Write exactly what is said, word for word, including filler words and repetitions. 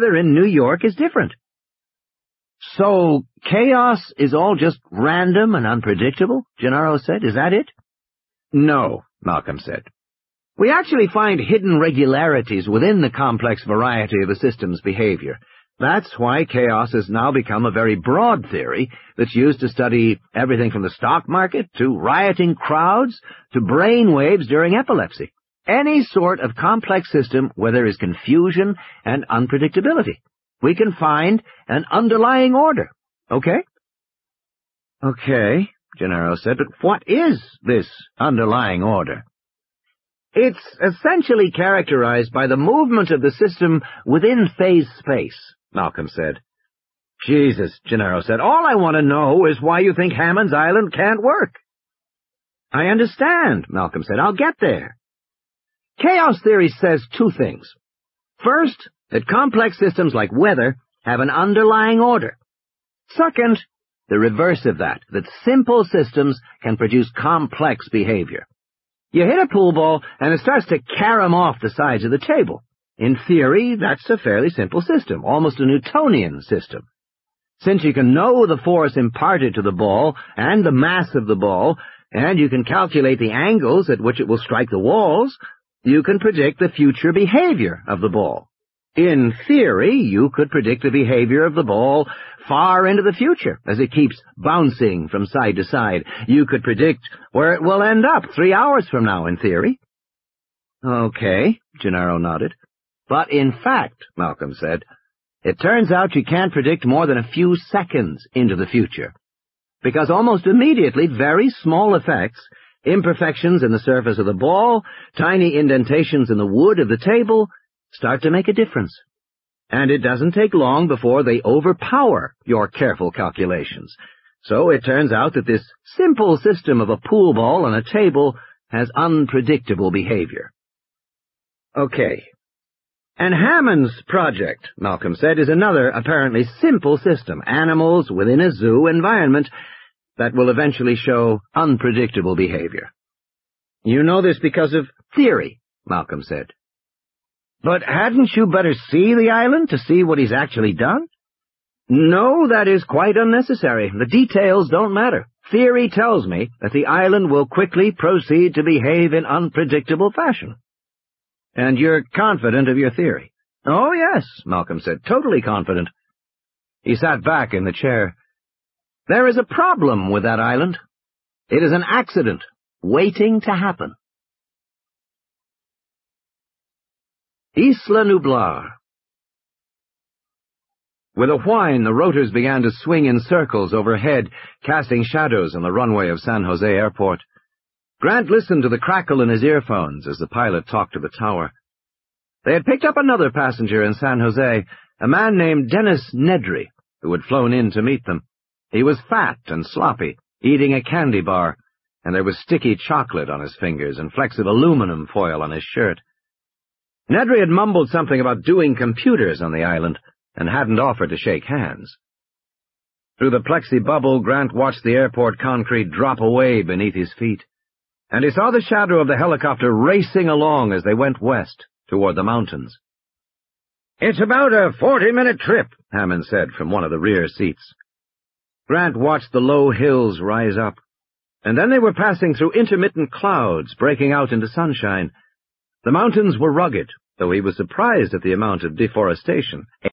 weather in New York is different. So, chaos is all just random and unpredictable, Gennaro said. Is that it? No, Malcolm said. We actually find hidden regularities within the complex variety of a system's behavior. That's why chaos has now become a very broad theory that's used to study everything from the stock market to rioting crowds to brain waves during epilepsy. Any sort of complex system where there is confusion and unpredictability. We can find an underlying order, okay? Okay, Gennaro said, but what is this underlying order? It's essentially characterized by the movement of the system within phase space, Malcolm said. Jesus, Gennaro said, all I want to know is why you think Hammond's Island can't work. I understand, Malcolm said. I'll get there. Chaos theory says two things. First, that complex systems like weather have an underlying order. Second, the reverse of that, that simple systems can produce complex behavior. You hit a pool ball and it starts to carom off the sides of the table. In theory, that's a fairly simple system, almost a Newtonian system. Since you can know the force imparted to the ball and the mass of the ball, and you can calculate the angles at which it will strike the walls, you can predict the future behavior of the ball. In theory, you could predict the behavior of the ball far into the future as it keeps bouncing from side to side. You could predict where it will end up three hours from now, in theory. Okay, Gennaro nodded. But in fact, Malcolm said, it turns out you can't predict more than a few seconds into the future. Because almost immediately, very small effects, imperfections in the surface of the ball, tiny indentations in the wood of the table, start to make a difference. And it doesn't take long before they overpower your careful calculations. So it turns out that this simple system of a pool ball on a table has unpredictable behavior. Okay. And Hammond's project, Malcolm said, is another apparently simple system, animals within a zoo environment, that will eventually show unpredictable behavior. You know this because of theory, Malcolm said. But hadn't you better see the island to see what he's actually done? No, that is quite unnecessary. The details don't matter. Theory tells me that the island will quickly proceed to behave in unpredictable fashion. And you're confident of your theory? Oh, yes, Malcolm said, totally confident. He sat back in the chair. There is a problem with that island. It is an accident, waiting to happen. Isla Nublar. With a whine, the rotors began to swing in circles overhead, casting shadows on the runway of San Jose Airport. Grant listened to the crackle in his earphones as the pilot talked to the tower. They had picked up another passenger in San Jose, a man named Dennis Nedry, who had flown in to meet them. He was fat and sloppy, eating a candy bar, and there was sticky chocolate on his fingers and flecks of aluminum foil on his shirt. Nedry had mumbled something about doing computers on the island, and hadn't offered to shake hands. Through the plexi bubble, Grant watched the airport concrete drop away beneath his feet, and he saw the shadow of the helicopter racing along as they went west, toward the mountains. "It's about a forty-minute trip," Hammond said from one of the rear seats. Grant watched the low hills rise up, and then they were passing through intermittent clouds breaking out into sunshine. The mountains were rugged, though he was surprised at the amount of deforestation.